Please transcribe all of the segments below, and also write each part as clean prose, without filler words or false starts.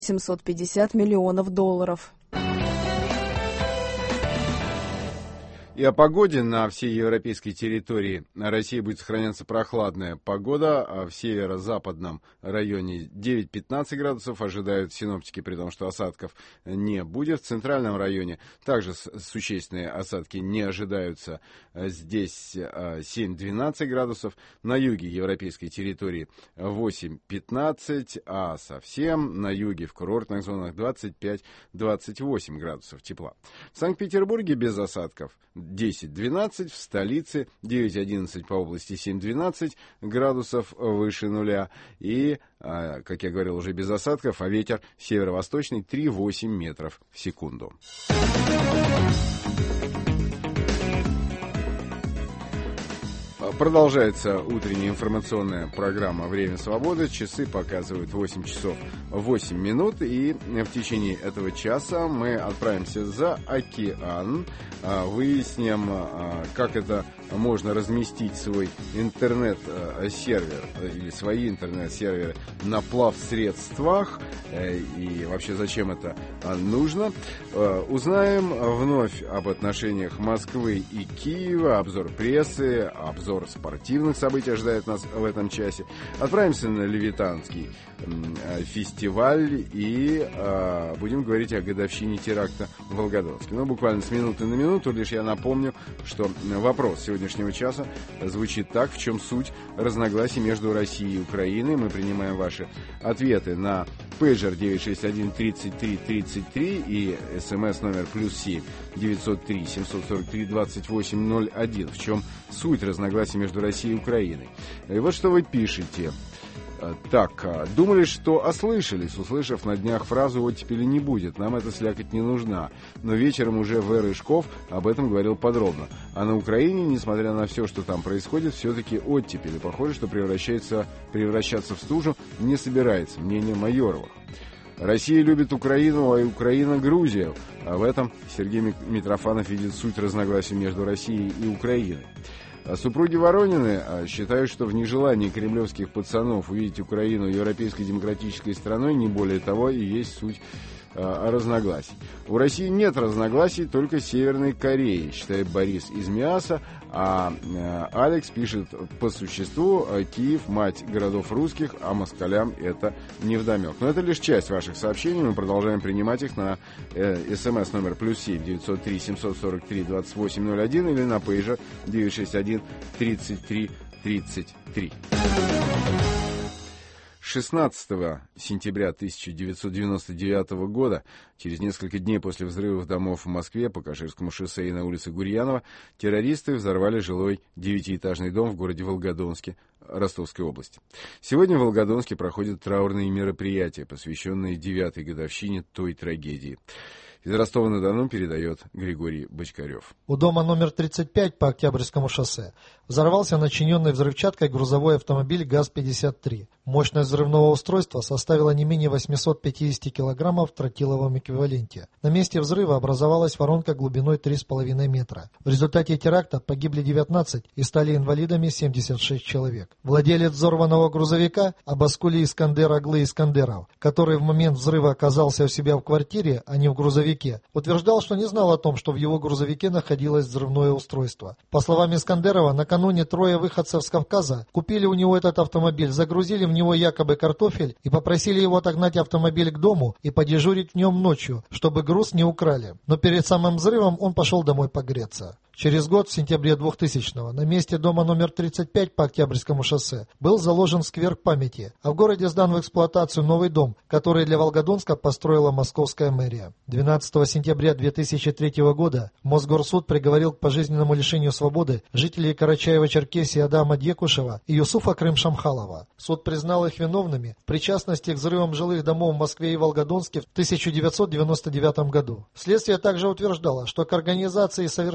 750 миллионов долларов. И о погоде на всей европейской территории. На России будет сохраняться прохладная погода, а в северо-западном районе 9-15 градусов ожидают синоптики, при том, что осадков не будет. В центральном районе также существенные осадки не ожидаются. Здесь 7-12 градусов. На юге европейской территории 8-15, а совсем на юге в курортных зонах 25-28 градусов тепла. В Санкт-Петербурге без осадков 10-12, в столице 9-11, по области 7-12 градусов выше нуля. И, как я говорил, уже без осадков, а ветер северо-восточный 3-8 метров в секунду. Продолжается утренняя информационная программа «Время свободы». Часы показывают 8 часов 8 минут. И в течение этого часа мы отправимся за океан. Выясним, как это можно разместить свой интернет-сервер или свои интернет-серверы на плавсредствах. И вообще, зачем это нужно. Узнаем вновь об отношениях Москвы и Киева. Обзор прессы, обзор спортивных событий ожидает нас в этом часе. Отправимся на Левитанский фестиваль и будем говорить о годовщине теракта в Волгодонске. Но буквально с минуты на минуту лишь я напомню, что вопрос сегодняшнего часа звучит так: в чем суть разногласий между Россией и Украиной? Мы принимаем ваши ответы на пейджер 961 33 33 и смс номер +7 903 743 2801. В чем суть разногласий между Россией и Украиной? И вот что вы пишете. Так, думали, что ослышались, услышав на днях фразу «оттепели не будет, нам эта слякоть не нужна». Но вечером уже В. Рыжков об этом говорил подробно. А на Украине, несмотря на все, что там происходит, все-таки оттепель. И похоже, что превращаться в стужу не собирается. Мнение Майоровых. Россия любит Украину, а Украина Грузию. А в этом Сергей Митрофанов видит суть разногласий между Россией и Украиной. Супруги Воронины считают, что в нежелании кремлевских пацанов увидеть Украину европейской демократической страной не более того и есть суть разногласий. У России нет разногласий, только с Северной Кореей, считает Борис из МИАСа, а Алекс пишет: по существу Киев – мать городов русских, а москалям это невдомек. Но это лишь часть ваших сообщений, мы продолжаем принимать их на смс номер +7 903 743 2801 или на пейджер 961 33 33. 16 сентября 1999 года, через несколько дней после взрывов домов в Москве по Каширскому шоссе и на улице Гурьянова, террористы взорвали жилой 9-этажный дом в городе Волгодонске Ростовской области. Сегодня в Волгодонске проходят траурные мероприятия, посвященные 9-й годовщине той трагедии. Из Ростова-на-Дону передает Григорий Бочкарев. У дома номер 35 по Октябрьскому шоссе взорвался начиненный взрывчаткой грузовой автомобиль ГАЗ-53. Мощность взрывного устройства составила не менее 850 килограммов в тротиловом эквиваленте. На месте взрыва образовалась воронка глубиной 3,5 метра. В результате теракта погибли 19 и стали инвалидами 76 человек. Владелец взорванного грузовика Абаскули Искандер Аглы Искандеров, который в момент взрыва оказался у себя в квартире, а не в грузовике, утверждал, что не знал о том, что в его грузовике находилось взрывное устройство. По словам Искандерова, накануне трое выходцев с Кавказа купили у него этот автомобиль, загрузили в него якобы картофель и попросили его отогнать автомобиль к дому и подежурить в нем ночью, чтобы груз не украли. Но перед самым взрывом он пошел домой погреться. Через год, в сентябре 2000-го, на месте дома номер 35 по Октябрьскому шоссе был заложен сквер памяти, а в городе сдан в эксплуатацию новый дом, который для Волгодонска построила московская мэрия. 12 сентября 2003 года Мосгорсуд приговорил к пожизненному лишению свободы жителей Карачаева-Черкесии Адама Декушева и Юсуфа Крым-Шамхалова. Суд признал их виновными в причастности к взрывам жилых домов в Москве и Волгодонске в 1999 году. Следствие также утверждало, что к организации и совершению взрывов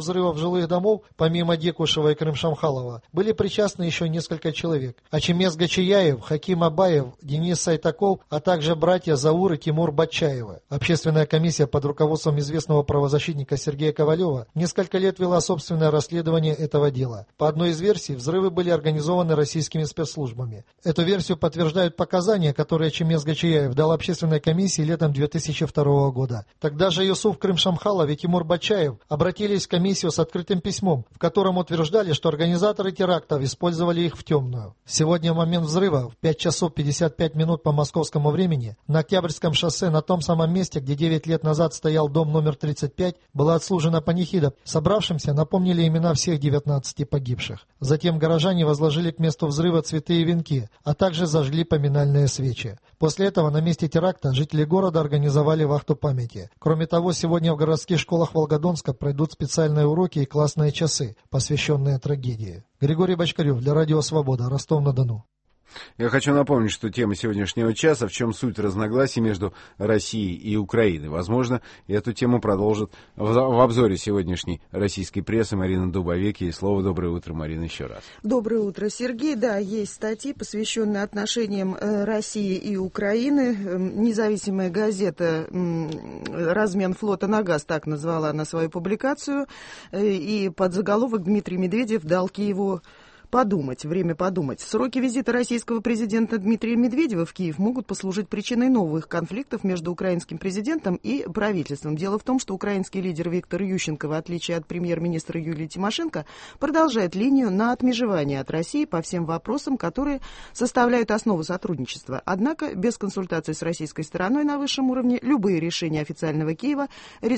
взрывов жилых домов, помимо Декушева и Крым-Шамхалова, были причастны еще несколько человек. Ачемез Гачияев, Хаким Абаев, Денис Сайтаков, а также братья Заур и Тимур Батчаевы. Общественная комиссия под руководством известного правозащитника Сергея Ковалева несколько лет вела собственное расследование этого дела. По одной из версий, взрывы были организованы российскими спецслужбами. Эту версию подтверждают показания, которые Ачемез Гачияев дал общественной комиссии летом 2002 года. Тогда же Юсуф Крым-Шамхалов и Тимур Батчаев обратились в комиссию с открытым письмом, в котором утверждали, что организаторы терактов использовали их в темную. Сегодня в момент взрыва в 5 часов 55 минут по московскому времени на Октябрьском шоссе, на том самом месте, где 9 лет назад стоял дом номер 35, была отслужена панихида. Собравшимся напомнили имена всех 19 погибших. Затем горожане возложили к месту взрыва цветы и венки, а также зажгли поминальные свечи. После этого на месте теракта жители города организовали вахту памяти. Кроме того, сегодня в городских школах Волгодонска пройдут специальные уроки и классные часы, посвященные трагедии. Григорий Бочкарев для Радио Свобода, Ростов-на-Дону. Я хочу напомнить, что тема сегодняшнего часа, в чем суть разногласий между Россией и Украиной. Возможно, эту тему продолжит в обзоре сегодняшней российской прессы Марина Дубовик. И слово «Доброе утро», Марина, еще раз. Доброе утро, Сергей. Да, есть статьи, посвященные отношениям России и Украины. Независимая газета «Размен флота на газ» так назвала она свою публикацию. И под заголовок Дмитрий Медведев дал Киеву время подумать. Сроки визита российского президента Дмитрия Медведева в Киев могут послужить причиной новых конфликтов между украинским президентом и правительством. Дело в том, что украинский лидер Виктор Ющенко, в отличие от премьер-министра Юлии Тимошенко, продолжает линию на отмежевание от России по всем вопросам, которые составляют основу сотрудничества. Однако, без консультаций с российской стороной на высшем уровне, любые решения официального Киева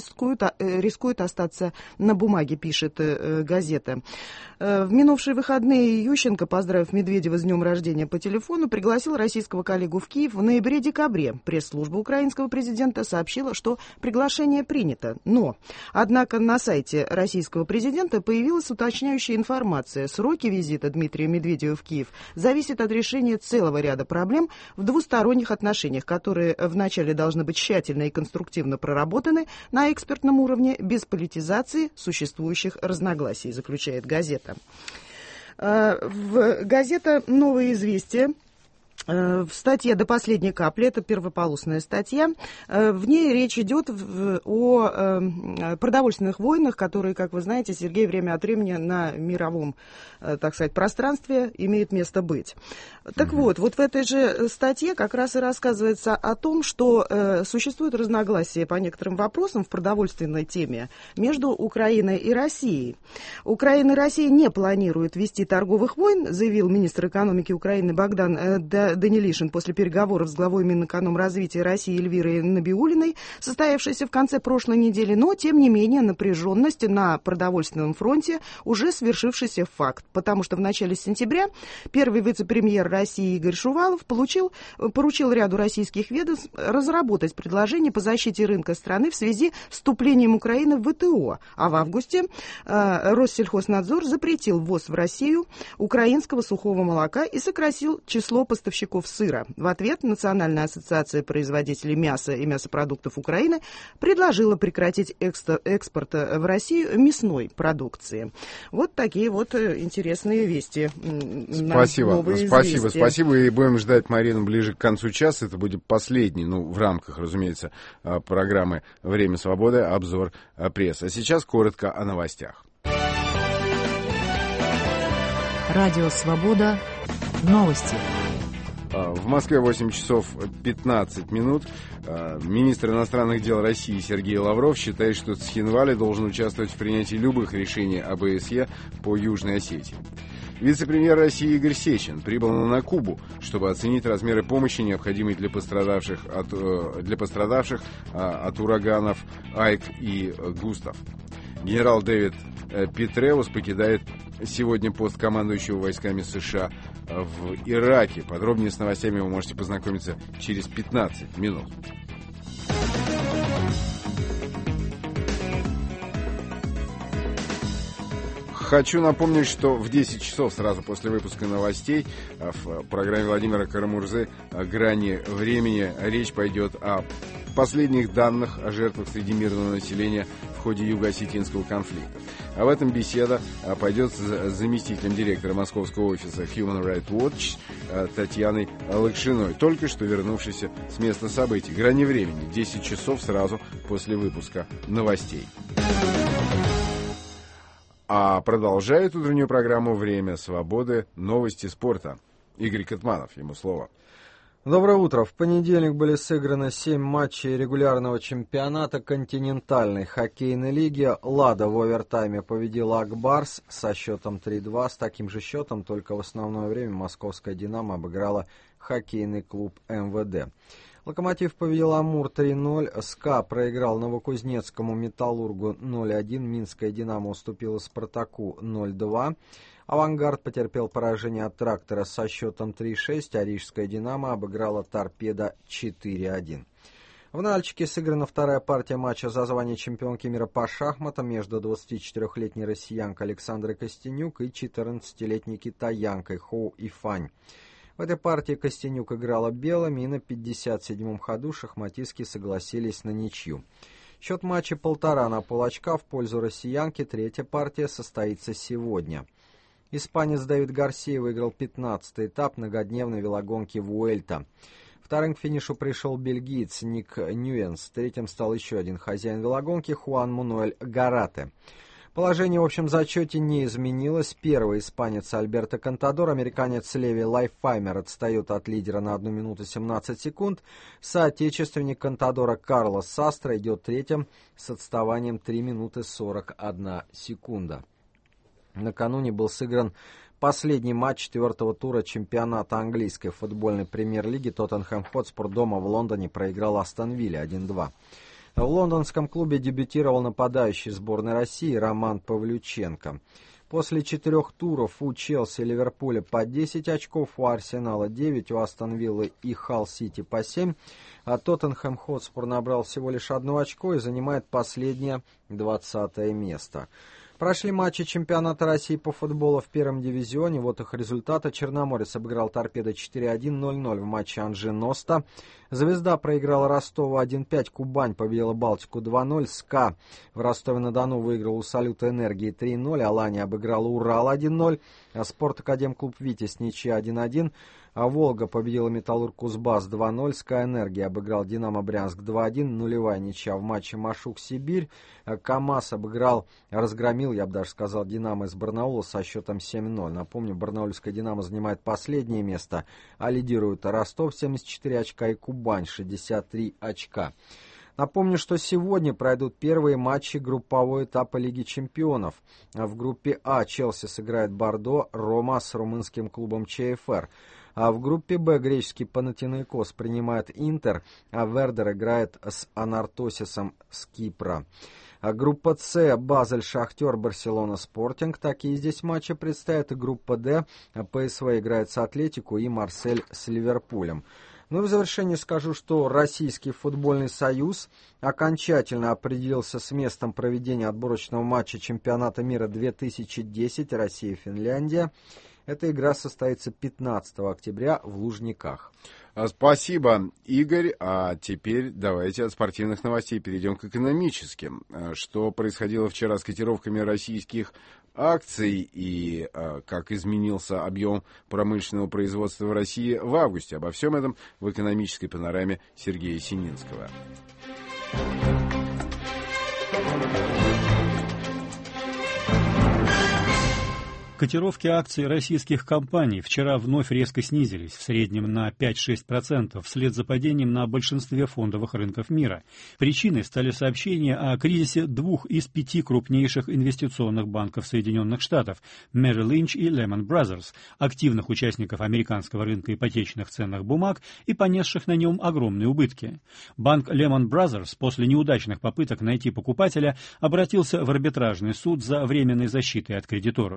рискуют остаться на бумаге, пишет газета. В минувшие выходные Ющенко, поздравив Медведева с днем рождения по телефону, пригласил российского коллегу в Киев в ноябре-декабре. Пресс-служба украинского президента сообщила, что приглашение принято. Однако на сайте российского президента появилась уточняющая информация. Сроки визита Дмитрия Медведева в Киев зависят от решения целого ряда проблем в двусторонних отношениях, которые вначале должны быть тщательно и конструктивно проработаны на экспертном уровне, без политизации существующих разногласий, заключает газета. Газета «Новые известия». В статье «До последней капли», это первополосная статья, в ней речь идет о продовольственных войнах, которые, как вы знаете, Сергей, время от времени на мировом, так сказать, пространстве имеет место быть. Так вот в этой же статье как раз и рассказывается о том, что существует разногласия по некоторым вопросам в продовольственной теме между Украиной и Россией. Украина и Россия не планируют вести торговых войн, заявил министр экономики Украины Богдан Данилишин после переговоров с главой Минэкономразвития России Эльвирой Набиуллиной, состоявшейся в конце прошлой недели, но, тем не менее, напряженность на продовольственном фронте уже свершившийся факт, потому что в начале сентября первый вице-премьер России Игорь Шувалов поручил ряду российских ведомств разработать предложение по защите рынка страны в связи с вступлением Украины в ВТО, а в августе Россельхознадзор запретил ввоз в Россию украинского сухого молока и сократил число поставщиков сыра. В ответ Национальная ассоциация производителей мяса и мясопродуктов Украины предложила прекратить экспорт в Россию мясной продукции. Вот такие вот интересные вести. Спасибо. И будем ждать Марину ближе к концу часа. Это будет последний, в рамках, разумеется, программы «Время свободы», обзор прессы. А сейчас коротко о новостях. Радио «Свобода». Новости. В Москве 8 часов 15 минут. Министр иностранных дел России Сергей Лавров считает, что Цхинвали должен участвовать в принятии любых решений ОБСЕ по Южной Осетии. Вице-премьер России Игорь Сечин прибыл на Кубу, чтобы оценить размеры помощи, необходимой для пострадавших от ураганов Айк и Густав. Генерал Дэвид Петреус покидает сегодня пост командующего войсками США в Ираке. Подробнее с новостями вы можете познакомиться через 15 минут. Хочу напомнить, что в 10 часов сразу после выпуска новостей в программе Владимира Карамурзы «Грани времени» речь пойдет о последних данных о жертвах среди мирного населения в ходе юго-осетинского конфликта. Об этом беседа пойдет с заместителем директора московского офиса Human Rights Watch Татьяной Лакшиной, только что вернувшейся с места событий. Грани времени, 10 часов сразу после выпуска новостей. А продолжает утреннюю программу «Время свободы» новости спорта. Игорь Катманов, ему слово. Доброе утро. В понедельник были сыграны 7 матчей регулярного чемпионата континентальной хоккейной лиги. «Лада» в овертайме победила «Акбарс» со счетом 3-2. С таким же счетом, только в основное время московская «Динамо» обыграла хоккейный клуб МВД. «Локомотив» победил «Амур» 3-0, «СКА» проиграл новокузнецкому «Металлургу» 0-1, «Минская Динамо» уступила «Спартаку» 0-2, «Авангард» потерпел поражение от «Трактора» со счетом 3-6, а «Рижская Динамо» обыграла «Торпедо» 4-1. В Нальчике сыграна вторая партия матча за звание чемпионки мира по шахматам между 24-летней россиянкой Александрой Костенюк и 14-летней китаянкой Хоу Ифань. В этой партии Костенюк играла белыми, и на 57-м ходу шахматистки согласились на ничью. Счет матча 1,5 на полочка в пользу россиянки. Третья партия состоится сегодня. Испанец Давид Гарсия выиграл 15-й этап многодневной велогонки Вуэльта. Вторым к финишу пришел бельгиец Ник Ньюенс. Третьим стал еще один хозяин велогонки Хуан Мануэль Гарате. Положение в общем зачете не изменилось. Первый испанец Альберто Контадор, американец Леви Лайфаймер отстает от лидера на 1 минуту 17 секунд. Соотечественник Контадора Карлос Састро идет третьим с отставанием 3 минуты 41 секунда. Накануне был сыгран последний матч 4-го тура чемпионата английской футбольной премьер-лиги. Тоттенхэм Хотспур дома в Лондоне проиграл Астон Вилле 1-2. В лондонском клубе дебютировал нападающий сборной России Роман Павлюченко. После 4 туров у Челси и Ливерпуля по 10 очков, у Арсенала 9, у Астон Виллы и Халл-Сити по 7, а Тоттенхэм Хотспур набрал всего лишь 1 очко и занимает последнее 20-е место. Прошли матчи чемпионата России по футболу в первом дивизионе. Вот их результаты. Черноморец обыграл Торпедо 4-1, 0-0 в матче Анжи-Носта. Звезда проиграла Ростову 1-5. Кубань победила Балтику 2-0. СКА в Ростове-на-Дону выиграл у Салюта Энергии 3-0. Алания обыграла Урал 1-0. А Спорт-Академ-клуб Витязь ничья 1-1. А Волга победила Металлург Кузбасс 2-0. СКА Энергия обыграл Динамо Брянск 2-1. Нулевая ничья в матче Машук-Сибирь. КамАЗ разгромил, я бы даже сказал, Динамо из Барнаула со счетом 7-0. Напомню, барнаульская Динамо занимает последнее место, а лидируют Ростов 74 очка и Кубань 63 очка. Напомню, что сегодня пройдут первые матчи группового этапа Лиги чемпионов. В группе А Челси сыграет Бордо, Рома с румынским клубом ЧФР. А в группе Б греческий Панатинаикос принимает Интер, а Вердер играет с Анартосисом с Кипра. А группа С Базель, Шахтер, Барселона, Спортинг. Такие здесь матчи предстоят. И группа Д ПСВ играет с Атлетику и Марсель с Ливерпулем. Ну и в завершение скажу, что Российский футбольный союз окончательно определился с местом проведения отборочного матча чемпионата мира 2010 Россия-Финляндия. Эта игра состоится 15 октября в Лужниках. Спасибо, Игорь. А теперь давайте от спортивных новостей перейдем к экономическим. Что происходило вчера с котировками российских акций и как изменился объем промышленного производства в России в августе. Обо всем этом в экономической панораме Сергея Сининского. Котировки акций российских компаний вчера вновь резко снизились, в среднем на 5-6%, вслед за падением на большинстве фондовых рынков мира. Причиной стали сообщения о кризисе 2 из 5 крупнейших инвестиционных банков Соединенных Штатов – Merrill Lynch и Lehman Brothers, активных участников американского рынка ипотечных ценных бумаг и понесших на нем огромные убытки. Банк Lehman Brothers после неудачных попыток найти покупателя обратился в арбитражный суд за временной защитой от кредиторов.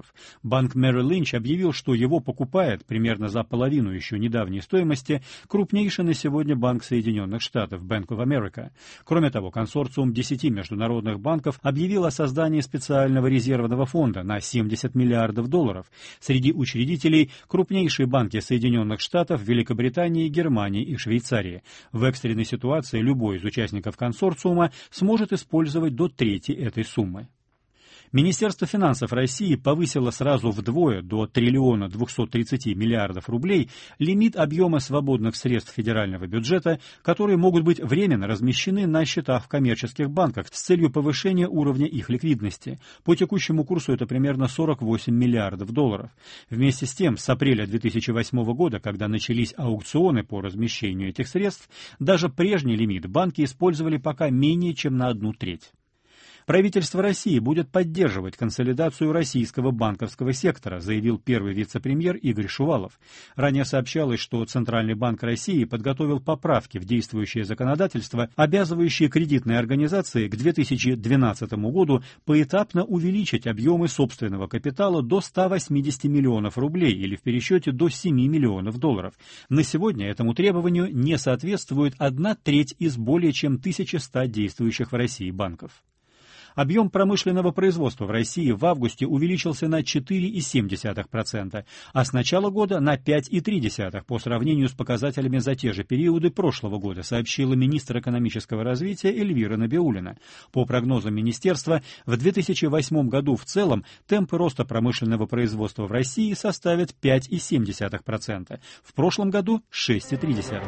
Банк Merrill Lynch объявил, что его покупает примерно за половину еще недавней стоимости крупнейший на сегодня Банк Соединенных Штатов Bank of America. Кроме того, консорциум 10 международных банков объявил о создании специального резервного фонда на $70 миллиардов. Среди учредителей крупнейшие банки Соединенных Штатов, Великобритании, Германии и Швейцарии. В экстренной ситуации любой из участников консорциума сможет использовать до трети этой суммы. Министерство финансов России повысило сразу вдвое, до 1 230 миллиардов рублей, лимит объема свободных средств федерального бюджета, которые могут быть временно размещены на счетах в коммерческих банках с целью повышения уровня их ликвидности. По текущему курсу это примерно $48 миллиардов. Вместе с тем, с апреля 2008 года, когда начались аукционы по размещению этих средств, даже прежний лимит банки использовали пока менее чем на 1/3. Правительство России будет поддерживать консолидацию российского банковского сектора, заявил первый вице-премьер Игорь Шувалов. Ранее сообщалось, что Центральный банк России подготовил поправки в действующее законодательство, обязывающие кредитные организации к 2012 году поэтапно увеличить объемы собственного капитала до 180 миллионов рублей или в пересчете до $7 миллионов. На сегодня этому требованию не соответствует 1/3 из более чем 1100 действующих в России банков. Объем промышленного производства в России в августе увеличился на 4,7%, а с начала года на 5,3% по сравнению с показателями за те же периоды прошлого года, сообщила министр экономического развития Эльвира Набиуллина. По прогнозам министерства, в 2008 году в целом темпы роста промышленного производства в России составят 5,7%, в прошлом году 6,3%.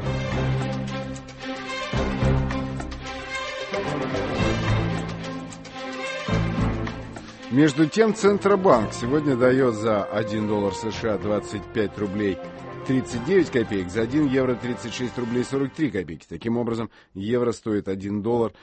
Между тем, Центробанк сегодня дает за $1 США 25 рублей 39 копеек, за 1 евро 36 рублей 43 копейки. Таким образом, евро стоит $1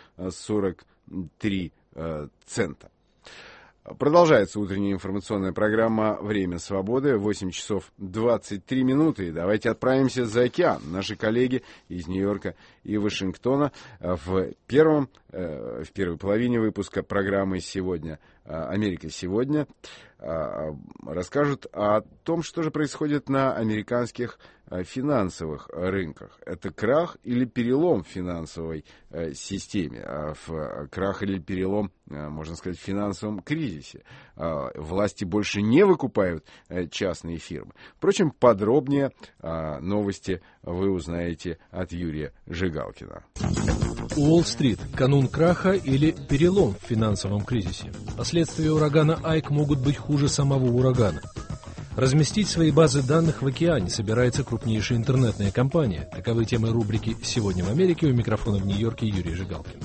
43 цента. Продолжается утренняя информационная программа «Время свободы», 8 часов 23 минуты. И давайте отправимся за океан. Наши коллеги из Нью-Йорка и Вашингтона в первой половине выпуска программы «Сегодня Америка сегодня» расскажут о том, что же происходит на американских финансовых рынках. Это крах или перелом в финансовой системе, крах или перелом, можно сказать, в финансовом кризисе. Власти больше не выкупают частные фирмы. Впрочем, подробнее новости вы узнаете от Юрия Жигалкина. Уолл-стрит. Канун краха или перелом в финансовом кризисе. Последствия урагана Айк могут быть хуже самого урагана. Разместить свои базы данных в океане собирается крупнейшая интернетная компания. Таковы темы рубрики «Сегодня в Америке». У микрофона в Нью-Йорке Юрий Жигалкин.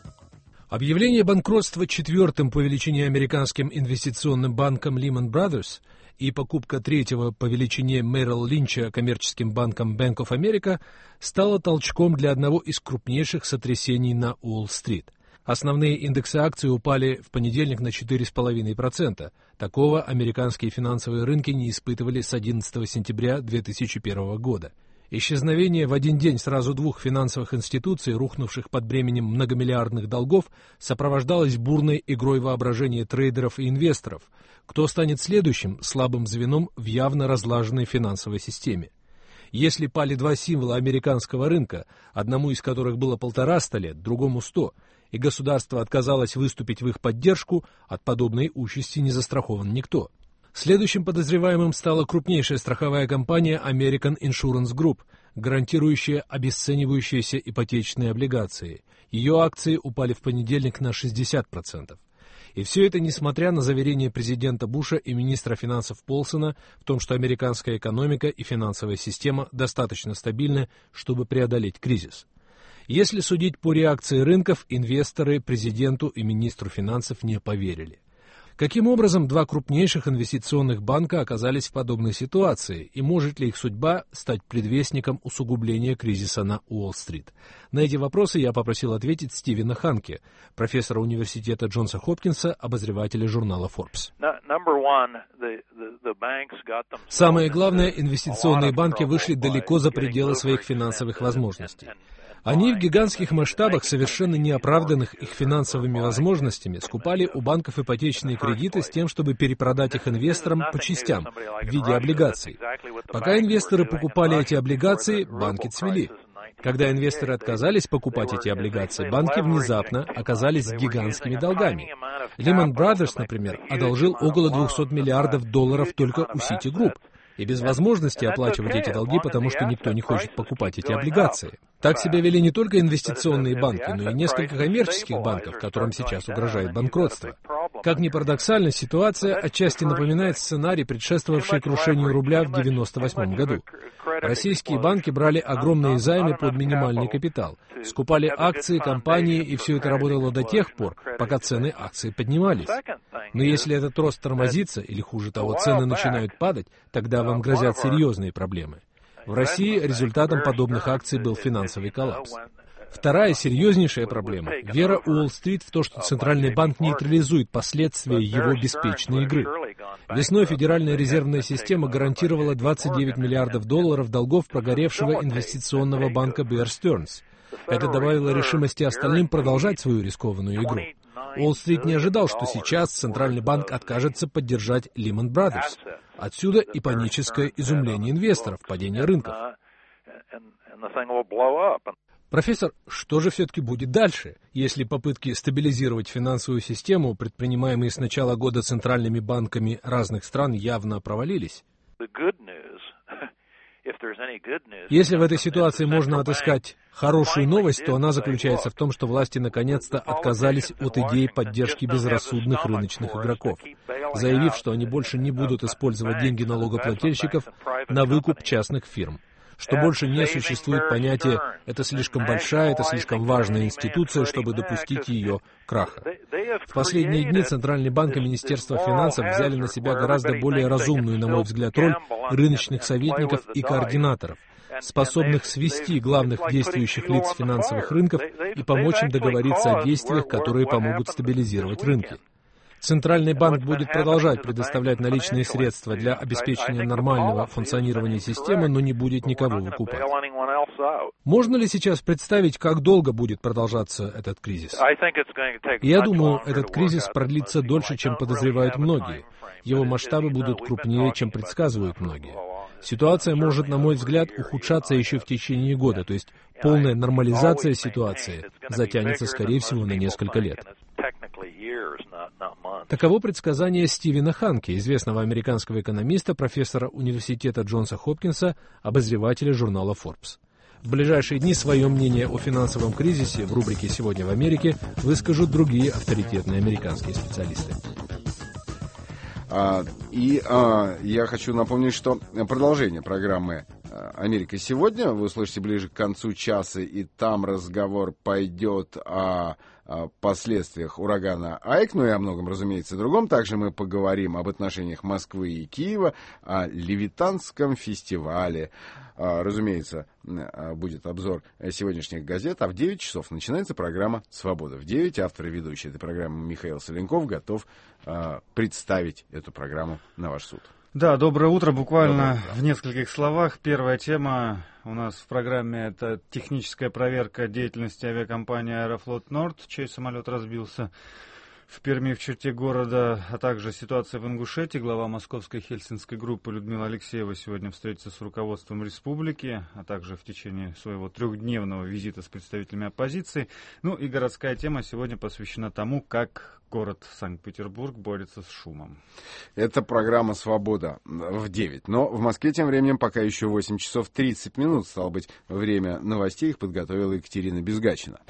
Объявление банкротства четвертым по величине американским инвестиционным банком Lehman Brothers и покупка третьего по величине Merrill Lynch коммерческим банком Bank of America стало толчком для одного из крупнейших сотрясений на Уолл-стрит. Основные индексы акций упали в понедельник на 4,5%. Такого американские финансовые рынки не испытывали с 11 сентября 2001 года. Исчезновение в один день сразу двух финансовых институций, рухнувших под бременем многомиллиардных долгов, сопровождалось бурной игрой воображения трейдеров и инвесторов. Кто станет следующим слабым звеном в явно разлаженной финансовой системе? Если пали два символа американского рынка, одному из которых было 150 лет, другому 100, и государство отказалось выступить в их поддержку, от подобной участи не застрахован никто. Следующим подозреваемым стала крупнейшая страховая компания American Insurance Group, гарантирующая обесценивающиеся ипотечные облигации. Ее акции упали в понедельник на 60%. И все это несмотря на заверение президента Буша и министра финансов Полсона в том, что американская экономика и финансовая система достаточно стабильны, чтобы преодолеть кризис. Если судить по реакции рынков, инвесторы президенту и министру финансов не поверили. Каким образом два крупнейших инвестиционных банка оказались в подобной ситуации, и может ли их судьба стать предвестником усугубления кризиса на Уолл-стрит? На эти вопросы я попросил ответить Стивена Ханке, профессора университета Джонса Хопкинса, обозревателя журнала Forbes. Самое главное, инвестиционные банки вышли далеко за пределы своих финансовых возможностей. Они в гигантских масштабах, совершенно неоправданных их финансовыми возможностями, скупали у банков ипотечные кредиты с тем, чтобы перепродать их инвесторам по частям в виде облигаций. Пока инвесторы покупали эти облигации, банки цвели. Когда инвесторы отказались покупать эти облигации, банки внезапно оказались с гигантскими долгами. Lehman Brothers, например, одолжил около $200 миллиардов только у Citigroup, и без возможности оплачивать эти долги, потому что никто не хочет покупать эти облигации. Так себя вели не только инвестиционные банки, но и несколько коммерческих банков, которым сейчас угрожает банкротство. Как ни парадоксально, ситуация отчасти напоминает сценарий, предшествовавший крушению рубля в 1998 году. Российские банки брали огромные займы под минимальный капитал, скупали акции компании, и все это работало до тех пор, пока цены акций поднимались. Но если этот рост тормозится, или хуже того, цены начинают падать, тогда вам грозят серьезные проблемы. В России результатом подобных акций был финансовый коллапс. Вторая серьезнейшая проблема – вера Уолл-стрит в то, что Центральный банк нейтрализует последствия его беспечной игры. Весной Федеральная резервная система гарантировала $29 миллиардов долгов прогоревшего инвестиционного банка Bear Stearns. Это добавило решимости остальным продолжать свою рискованную игру. Уолл-стрит не ожидал, что сейчас Центральный банк откажется поддержать Lehman Brothers. Отсюда и паническое изумление инвесторов, падение рынков. Профессор, что же все-таки будет дальше, если попытки стабилизировать финансовую систему, предпринимаемые с начала года центральными банками разных стран, явно провалились? Если в этой ситуации можно отыскать хорошую новость, то она заключается в том, что власти наконец-то отказались от идеи поддержки безрассудных рыночных игроков, заявив, что они больше не будут использовать деньги налогоплательщиков на выкуп частных фирм, что больше не существует понятия «это слишком большая, это слишком важная институция, чтобы допустить ее краха». В последние дни Центральный банк и Министерство финансов взяли на себя гораздо более разумную, на мой взгляд, роль рыночных советников и координаторов, способных свести главных действующих лиц финансовых рынков и помочь им договориться о действиях, которые помогут стабилизировать рынки. Центральный банк будет продолжать предоставлять наличные средства для обеспечения нормального функционирования системы, но не будет никого выкупать. Можно ли сейчас представить, как долго будет продолжаться этот кризис? Я думаю, этот кризис продлится дольше, чем подозревают многие. Его масштабы будут крупнее, чем предсказывают многие. Ситуация может, на мой взгляд, ухудшаться еще в течение года, то есть полная нормализация ситуации затянется, скорее всего, на несколько лет. Таково предсказание Стивена Ханке, известного американского экономиста, профессора университета Джонса Хопкинса, обозревателя журнала Forbes. В ближайшие дни свое мнение о финансовом кризисе в рубрике «Сегодня в Америке» выскажут другие авторитетные американские специалисты. Я хочу напомнить, что продолжение программы «Америка сегодня» вы услышите ближе к концу часа, и там разговор пойдет о последствиях урагана Айк, ну и о многом, разумеется, другом. Также мы поговорим об отношениях Москвы и Киева, о Левитанском фестивале. Разумеется, будет обзор сегодняшних газет, а в 9 часов начинается программа «Свобода». В 9 автор и ведущий этой программы Михаил Соленков готов представить эту программу на ваш суд. Да, доброе утро. Буквально в нескольких словах. Первая тема у нас в программе — это техническая проверка деятельности авиакомпании «Аэрофлот Норд», чей самолет разбился в Перми в черте города, а также ситуация в Ингушетии. Глава московской хельсинской группы Людмила Алексеева сегодня встретится с руководством республики, а также в течение своего 3-дневного визита с представителями оппозиции. Ну и городская тема сегодня посвящена тому, как город Санкт-Петербург борется с шумом. Это программа «Свобода» в 9. Но в Москве тем временем пока еще 8 часов 30 минут. Стало быть, время новостей. Их подготовила Екатерина Безгачина.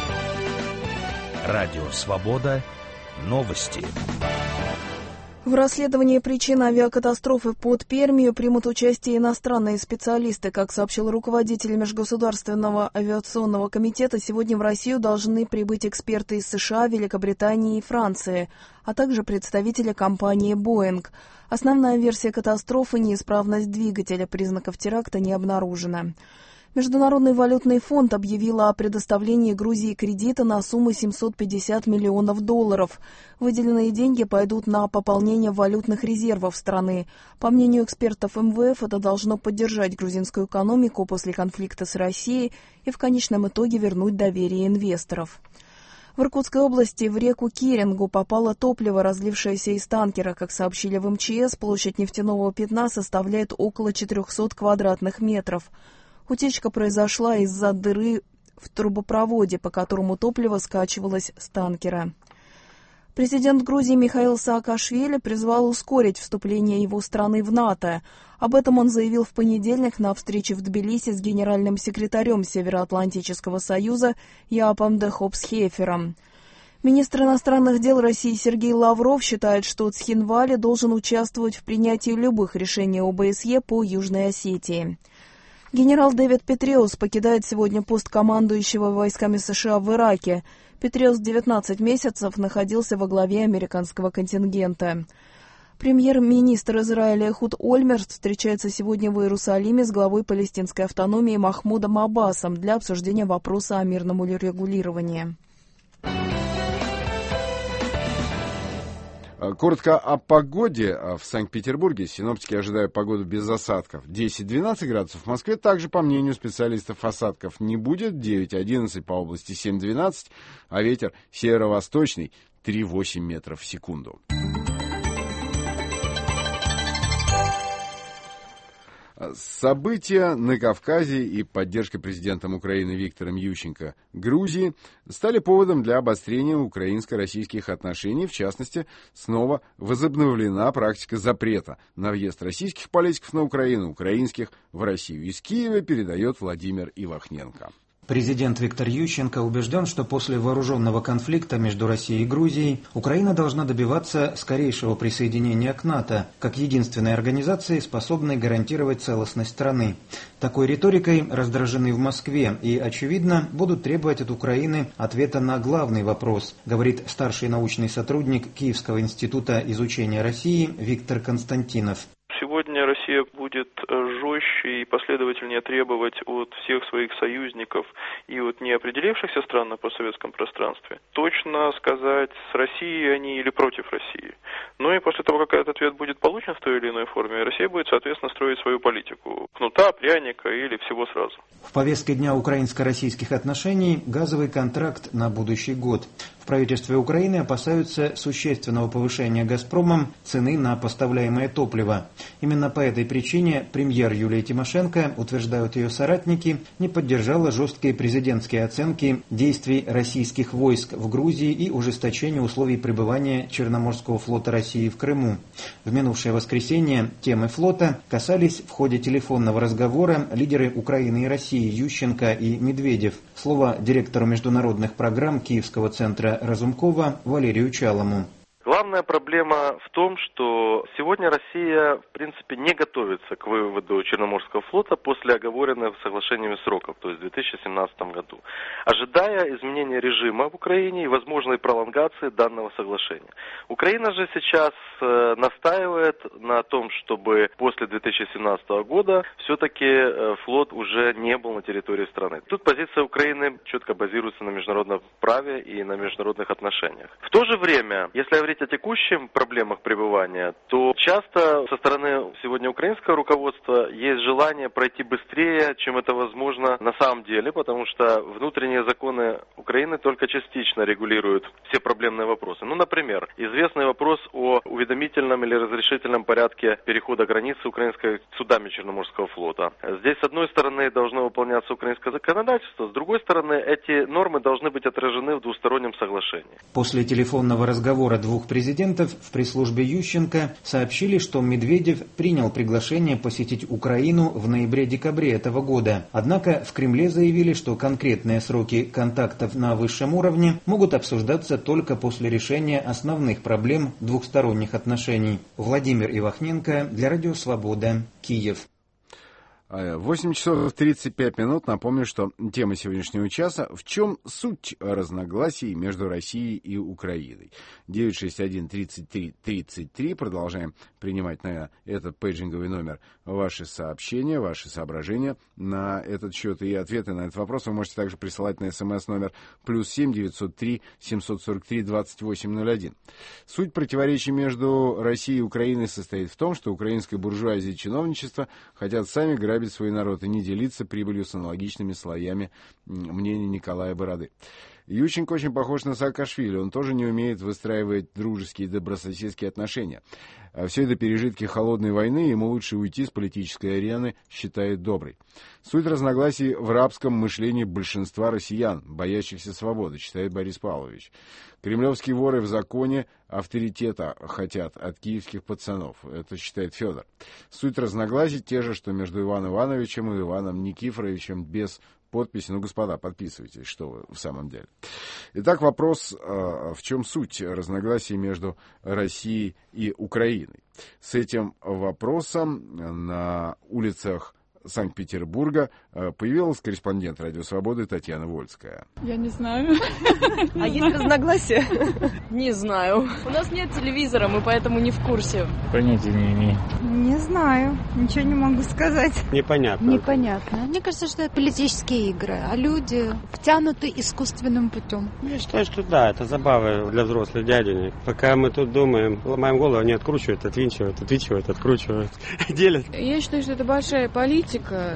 Радио «Свобода». Новости. В расследовании причин авиакатастрофы под Пермью примут участие иностранные специалисты. Как сообщил руководитель Межгосударственного авиационного комитета, сегодня в Россию должны прибыть эксперты из США, Великобритании и Франции, а также представители компании «Боинг». Основная версия катастрофы – неисправность двигателя. Признаков теракта не обнаружено. Международный валютный фонд объявил о предоставлении Грузии кредита на сумму $750 миллионов. Выделенные деньги пойдут на пополнение валютных резервов страны. По мнению экспертов МВФ, это должно поддержать грузинскую экономику после конфликта с Россией и в конечном итоге вернуть доверие инвесторов. В Иркутской области в реку Кирингу попало топливо, разлившееся из танкера. Как сообщили в МЧС, площадь нефтяного пятна составляет около 400 квадратных метров. Утечка произошла из-за дыры в трубопроводе, по которому топливо скачивалось с танкера. Президент Грузии Михаил Саакашвили призвал ускорить вступление его страны в НАТО. Об этом он заявил в понедельник на встрече в Тбилиси с генеральным секретарем Североатлантического союза Яапом де Хопсхефером. Министр иностранных дел России Сергей Лавров считает, что Цхинвали должен участвовать в принятии любых решений ОБСЕ по Южной Осетии. Генерал Дэвид Петреус покидает сегодня пост командующего войсками США в Ираке. Петреус 19 месяцев находился во главе американского контингента. Премьер-министр Израиля Эхуд Ольмерт встречается сегодня в Иерусалиме с главой палестинской автономии Махмудом Аббасом для обсуждения вопроса о мирном урегулировании. Коротко о погоде. В Санкт-Петербурге синоптики ожидают погоду без осадков. 10-12 градусов в Москве. Также, по мнению специалистов, осадков не будет. 9-11 по области 7-12, а ветер северо-восточный 3,8 метров в секунду. События на Кавказе и поддержка президентом Украины Виктором Ющенко Грузии стали поводом для обострения украинско-российских отношений. В частности, снова возобновлена практика запрета на въезд российских политиков на Украину, украинских в Россию. Из Киева передает Владимир Ивахненко. Президент Виктор Ющенко убежден, что после вооруженного конфликта между Россией и Грузией Украина должна добиваться скорейшего присоединения к НАТО, как единственной организации, способной гарантировать целостность страны. Такой риторикой раздражены в Москве и, очевидно, будут требовать от Украины ответа на главный вопрос, говорит старший научный сотрудник Киевского института изучения России Виктор Константинов. Сегодня Россия будет жестче и последовательнее требовать от всех своих союзников и от неопределившихся стран на постсоветском пространстве точно сказать, с Россией они или против России. Ну и после того, как этот ответ будет получен в той или иной форме, Россия будет, соответственно, строить свою политику. Кнута, пряника или всего сразу. В повестке дня украинско-российских отношений газовый контракт на будущий год. В правительстве Украины опасаются существенного повышения «Газпромом» цены на поставляемое топливо. Именно по этой причине премьер Юлия Тимошенко, утверждают ее соратники, не поддержала жесткие президентские оценки действий российских войск в Грузии и ужесточения условий пребывания Черноморского флота России в Крыму. В минувшее воскресенье темы флота касались в ходе телефонного разговора лидеры Украины и России Ющенко и Медведев. Слово директору международных программ Киевского центра Разумкова Валерию Чалому. Главная проблема в том, что сегодня Россия, в принципе, не готовится к выводу Черноморского флота после оговоренных соглашениями сроков, то есть в 2017 году, ожидая изменения режима в Украине и возможной пролонгации данного соглашения. Украина же сейчас настаивает на том, чтобы после 2017 года все-таки флот уже не был на территории страны. Тут позиция Украины четко базируется на международном праве и на международных отношениях. В то же время, если говорить о текущих проблемах пребывания, то часто со стороны сегодня украинского руководства есть желание пройти быстрее, чем это возможно на самом деле, потому что внутренние законы Украины только частично регулируют все проблемные вопросы. Ну, например, известный вопрос о уведомительном или разрешительном порядке перехода границы украинской судами Черноморского флота. Здесь, с одной стороны, должно выполняться украинское законодательство, с другой стороны, эти нормы должны быть отражены в двустороннем соглашении. После телефонного разговора двух президентов в пресс-службе Ющенко сообщили, что Медведев принял приглашение посетить Украину в ноябре-декабре этого года. Однако в Кремле заявили, что конкретные сроки контактов на высшем уровне могут обсуждаться только после решения основных проблем двухсторонних отношений. Владимир Ивахненко для Радио Свобода, Киев. 8 часов 35 минут. Напомню, что тема сегодняшнего часа — в чем суть разногласий между Россией и Украиной. 961-33-33. Продолжаем принимать на этот пейджинговый номер ваши сообщения, ваши соображения на этот счет и ответы на этот вопрос. Вы можете также присылать на СМС номер +7 903 743 2801. Суть противоречий между Россией и Украиной состоит в том, что украинская буржуазия и чиновничество хотят сами грабить свой народ и не делиться прибылью с аналогичными слоями мнения Николая Бороды. Ющенко очень похож на Саакашвили. Он тоже не умеет выстраивать дружеские и добрососедские отношения. Все это пережитки холодной войны, ему лучше уйти с политической арены, считает Добрый. Суть разногласий в рабском мышлении большинства россиян, боящихся свободы, считает Борис Павлович. Кремлевские воры в законе авторитета хотят от киевских пацанов, это считает Федор. Суть разногласий те же, что между Иваном Ивановичем и Иваном Никифоровичем без подписи. Ну, господа, подписывайтесь, что вы в самом деле. Итак, вопрос, в чем суть разногласий между Россией и Украиной. С этим вопросом на улицах Санкт-Петербурга появилась корреспондент «Радио Свободы» Татьяна Вольская. Я не знаю. А есть разногласия? Не знаю. У нас нет телевизора, мы поэтому не в курсе. Понятия не имею. Не знаю, ничего не могу сказать. Непонятно. Непонятно. Мне кажется, что это политические игры, а люди втянуты искусственным путем. Я считаю, что да, это забавы для взрослых дяденек. Пока мы тут думаем, ломаем голову, они откручивают, отвинчивают, откручивают, делят. Я считаю, что это большая политика,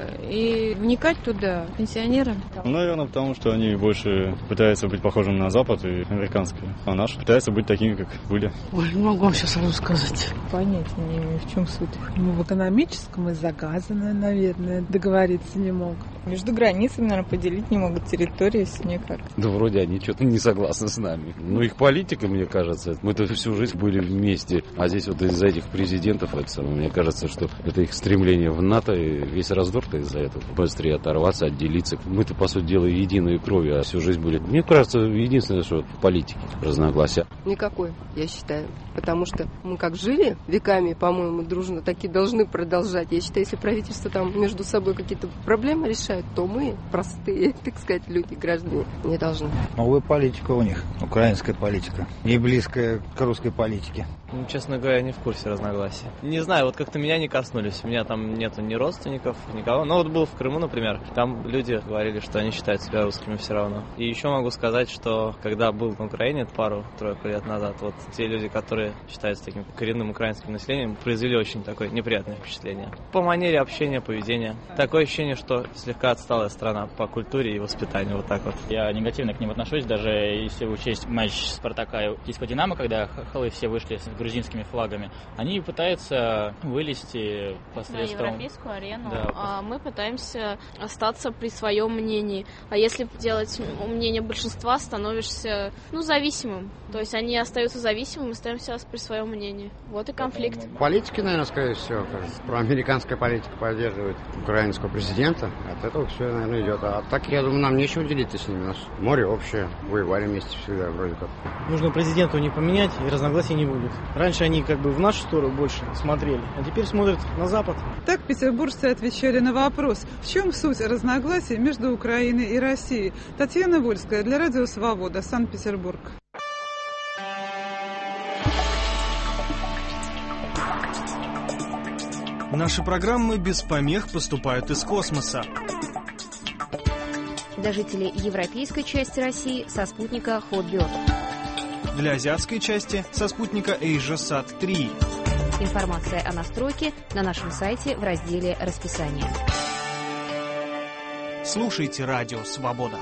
и вникать туда пенсионерам. Наверное, потому что они больше пытаются быть похожими на Запад и американские, а наши пытаются быть такими, как были. Ой, не могу вам сейчас сразу сказать. Понятия не имею, в чем суть. В экономическом из-за газа, наверное, договориться не могут. Между границами, наверное, поделить не могут территорию, если никак. Да вроде они что-то не согласны с нами. Ну, их политика, мне кажется, мы-то всю жизнь были вместе, а здесь вот из-за этих президентов, мне кажется, что это их стремление в НАТО, и весь раздор-то из-за этого. Быстрее оторваться, отделиться. Мы-то, по сути дела, единой крови, а всю жизнь были. Мне кажется, единственное, что в политике разногласия. Никакой, я считаю. Потому что мы как жили веками, по-моему, дружно, так и должны продолжать. Я считаю, если правительство там между собой какие-то проблемы решают, то мы, простые, так сказать, люди, граждане, не должны. Новая политика у них, украинская политика, не близкая к русской политике. Ну, честно говоря, не в курсе разногласий. Не знаю, вот как-то меня не коснулись. У меня там нету ни родственников, никого. Но вот был в Крыму, например, там люди говорили, что они считают себя русскими все равно. И еще могу сказать, что когда был на Украине пару-тройку лет назад, вот те люди, которые считаются таким коренным украинским населением, произвели очень такое неприятное впечатление. По манере общения, поведения. Такое ощущение, что слегка отсталая страна по культуре и воспитанию, вот так вот. Я негативно к ним отношусь, даже если учесть матч Спартака и Киевского Динамо, когда хохлы все вышли с грузинскими флагами, они пытаются вылезти посредством... На европейскую арену. Да, мы пытаемся остаться при своем мнении. А если делать мнение большинства, становишься, зависимым. То есть они остаются зависимыми, мы остаемся при своем мнении. Вот и конфликт. Политики, наверное, скорее всего. Проамериканская политика поддерживает украинского президента. От этого все, наверное, идет. А так, я думаю, нам нечего делиться с ними. У нас море общее. Воевали вместе всегда, вроде как. Нужно президенту не поменять, и разногласий не будет. Раньше они в нашу сторону больше смотрели, а теперь смотрят на Запад. Так петербуржцы отвечали на вопрос, в чем суть разногласий между Украиной и Россией. Татьяна Вольская для Радио Свобода, Санкт-Петербург. Наши программы без помех поступают из космоса. Для жителей европейской части России со спутника Hotbird. Для азиатской части со спутника AsiaSat 3. Информация о настройке на нашем сайте в разделе «Расписание». Слушайте Радио Свобода.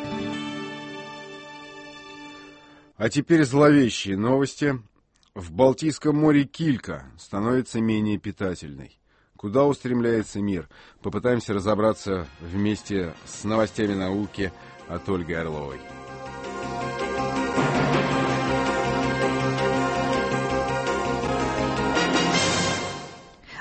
А теперь зловещие новости. В Балтийском море килька становится менее питательной. Куда устремляется мир? Попытаемся разобраться вместе с новостями науки от Ольги Орловой.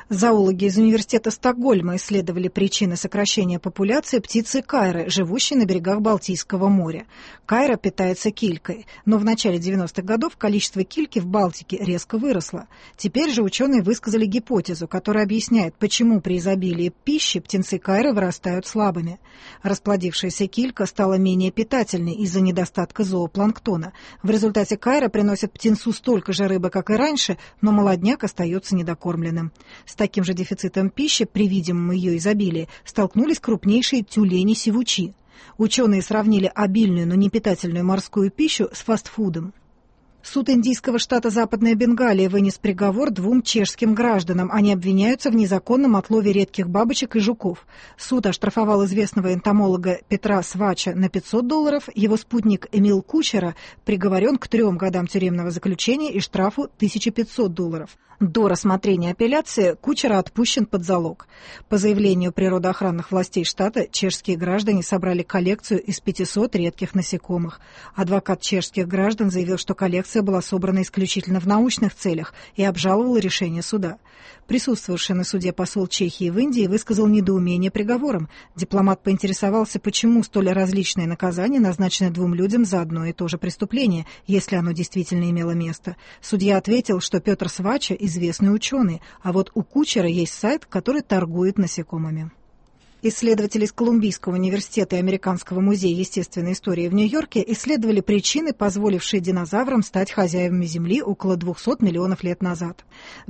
Зоологи из университета Стокгольма исследовали причины сокращения популяции птицы кайры, живущей на берегах Балтийского моря. Кайра питается килькой, но в начале 90-х годов количество кильки в Балтике резко выросло. Теперь же ученые высказали гипотезу, которая объясняет, почему при изобилии пищи птенцы кайры вырастают слабыми. Расплодившаяся килька стала менее питательной из-за недостатка зоопланктона. В результате кайра приносит птенцу столько же рыбы, как и раньше, но молодняк остается недокормленным. С таким же дефицитом пищи при видимом ее изобилии столкнулись крупнейшие тюлени-сивучи. Ученые сравнили обильную, но непитательную морскую пищу с фастфудом. Суд индийского штата Западная Бенгалия вынес приговор 2 чешским гражданам. Они обвиняются в незаконном отлове редких бабочек и жуков. Суд оштрафовал известного энтомолога Петра Свача на $500. Его спутник Эмил Кучера приговорен к 3 годам тюремного заключения и штрафу $1500. До рассмотрения апелляции Кучера отпущен под залог. По заявлению природоохранных властей штата, чешские граждане собрали коллекцию из 500 редких насекомых. Адвокат чешских граждан заявил, что коллекция была собрана исключительно в научных целях и обжаловал решение суда. Присутствовавший на суде посол Чехии в Индии высказал недоумение приговором. Дипломат поинтересовался, почему столь различные наказания назначены 2 людям за одно и то же преступление, если оно действительно имело место. Судья ответил, что Петр Свача известный ученый, а вот у Кучера есть сайт, который торгует насекомыми. Исследователи из Колумбийского университета и Американского музея естественной истории в Нью-Йорке исследовали причины, позволившие динозаврам стать хозяевами Земли около 200 миллионов лет назад.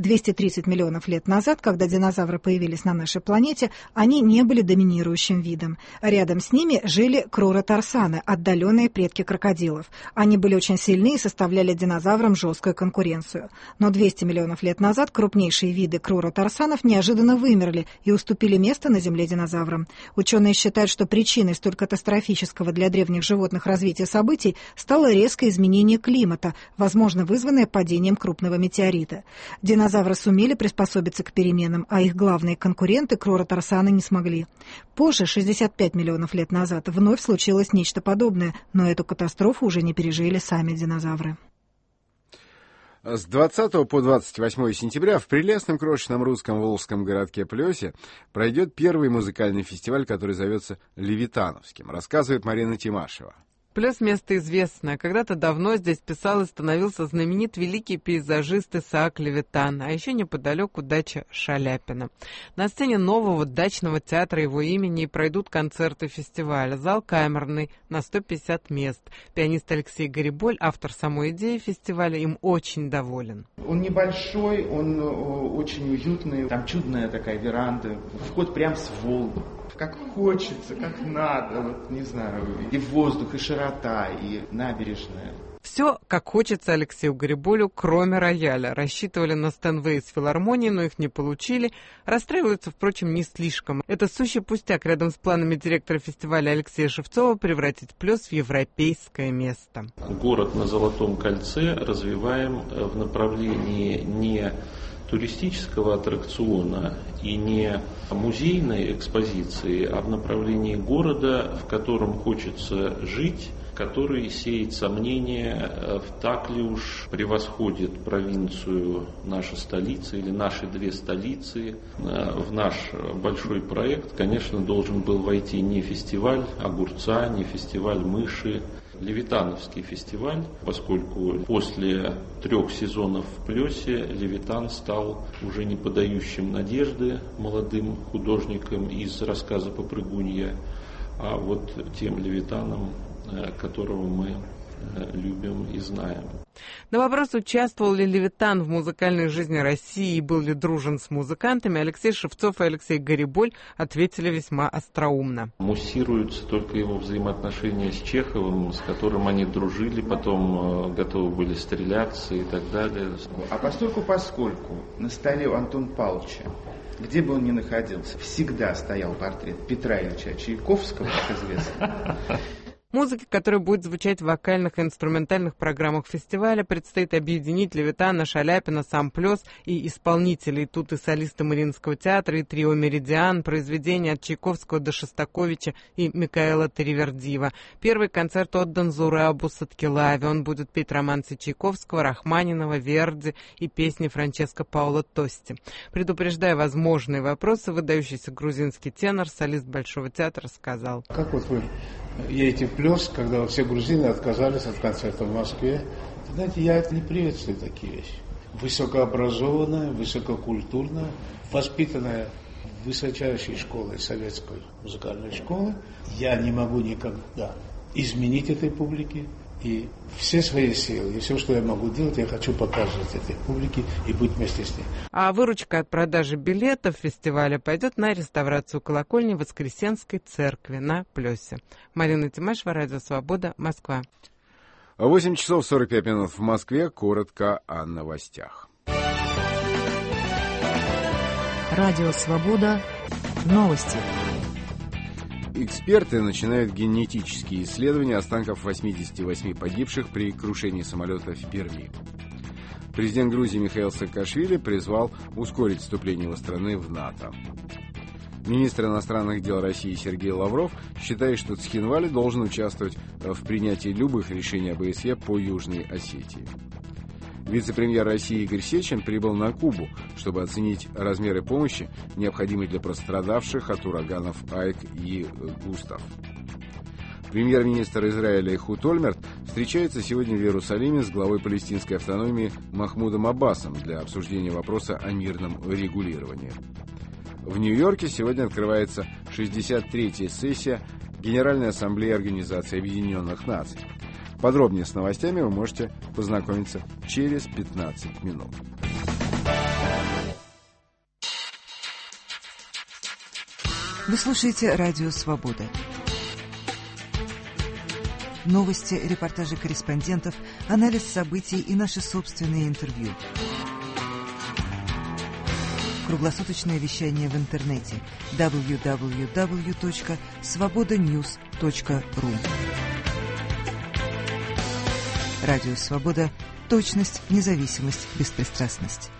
230 миллионов лет назад, когда динозавры появились на нашей планете, они не были доминирующим видом. Рядом с ними жили круротарсаны, отдаленные предки крокодилов. Они были очень сильны и составляли динозаврам жесткую конкуренцию. Но 200 миллионов лет назад крупнейшие виды круротарсанов неожиданно вымерли и уступили место на Земле динозаврам. Ученые считают, что причиной столь катастрофического для древних животных развития событий стало резкое изменение климата, возможно, вызванное падением крупного метеорита. Динозавры сумели приспособиться к переменам, а их главные конкуренты, круротарсаны, не смогли. Позже, 65 миллионов лет назад, вновь случилось нечто подобное, но эту катастрофу уже не пережили сами динозавры. С 20 по 28 сентября в прелестном крошечном русском волжском городке Плёсе пройдет первый музыкальный фестиваль, который зовется «Левитановским», рассказывает Марина Тимашева. Плёс — место известное. Когда-то давно здесь писал и становился знаменит великий пейзажист Исаак Левитан, а еще неподалеку дача Шаляпина. На сцене нового дачного театра его имени пройдут концерты фестиваля. Зал камерный на 150 мест. Пианист Алексей Гариболь, автор самой идеи фестиваля, им очень доволен. Он небольшой, он очень уютный. Там чудная такая веранда. Вход прям с Волги. Как хочется, как надо, вот не знаю, и воздух, и широта, и набережная. Все, как хочется Алексею Гариболю, кроме рояля. Рассчитывали на Стэнвей с филармонией, но их не получили. Расстраиваются, впрочем, не слишком. Это сущий пустяк рядом с планами директора фестиваля Алексея Шевцова превратить Плёс в европейское место. Город на Золотом кольце развиваем в направлении не туристического аттракциона и не музейной экспозиции, а в направлении города, в котором хочется жить, который сеет сомнения, так ли уж превосходит провинцию наша столица или наши 2 столицы. В наш большой проект, конечно, должен был войти не фестиваль огурца, не фестиваль мыши, Левитановский фестиваль, поскольку после 3 сезонов в Плёсе Левитан стал уже не подающим надежды молодым художникам из рассказа «Попрыгунья», а вот тем Левитаном, которого мы любим и знаем. На вопрос, участвовал ли Левитан в музыкальной жизни России и был ли дружен с музыкантами, Алексей Шевцов и Алексей Гариболь ответили весьма остроумно. Муссируются только его взаимоотношения с Чеховым, с которым они дружили, потом готовы были стреляться и так далее. А поскольку на столе у Антона Павловича, где бы он ни находился, всегда стоял портрет Петра Ильича Чайковского, как известно, Музыке, которая будет звучать в вокальных и инструментальных программах фестиваля, предстоит объединить Левитана, Шаляпина, Самплёс и исполнителей. Тут и солисты Мариинского театра, и трио «Меридиан», произведения от Чайковского до Шостаковича и Микаэла Таривердиева. Первый концерт отдан Зурабу Саткилаве. Он будет петь романсы Чайковского, Рахманинова, Верди и песни Франческо Паоло Тости. Предупреждая возможные вопросы, выдающийся грузинский тенор, солист Большого театра, сказал: «Как вот вы едете в Плёс, когда все грузины отказались от концерта в Москве? Знаете, я это не приветствую, такие вещи. Высокообразованная, высококультурная, воспитанная высочайшей школой, советской музыкальной школы, я не могу никогда изменить этой публике. И все свои силы, и все, что я могу делать, я хочу показывать этой публике и быть вместе с ней». А выручка от продажи билетов фестиваля пойдет на реставрацию колокольни Воскресенской церкви на Плёсе. Марина Тимашева, Радио Свобода, Москва. 8 часов 45 минут в Москве. Коротко о новостях. Радио Свобода. Новости. Эксперты начинают генетические исследования останков 88 погибших при крушении самолета в Перми. Президент Грузии Михаил Саакашвили призвал ускорить вступление его страны в НАТО. Министр иностранных дел России Сергей Лавров считает, что Цхинвали должен участвовать в принятии любых решений ОБСЕ по Южной Осетии. Вице-премьер России Игорь Сечин прибыл на Кубу, чтобы оценить размеры помощи, необходимой для пострадавших от ураганов Айк и Густав. Премьер-министр Израиля Эхуд Ольмерт встречается сегодня в Иерусалиме с главой палестинской автономии Махмудом Аббасом для обсуждения вопроса о мирном регулировании. В Нью-Йорке сегодня открывается 63-я сессия Генеральной Ассамблеи Организации Объединенных Наций. Подробнее с новостями вы можете познакомиться через 15 минут. Вы слушаете Радио Свобода. Новости, репортажи корреспондентов, анализ событий и наши собственные интервью. Круглосуточное вещание в интернете www.svobodanews.ru. Радио Свобода. Точность, независимость, беспристрастность.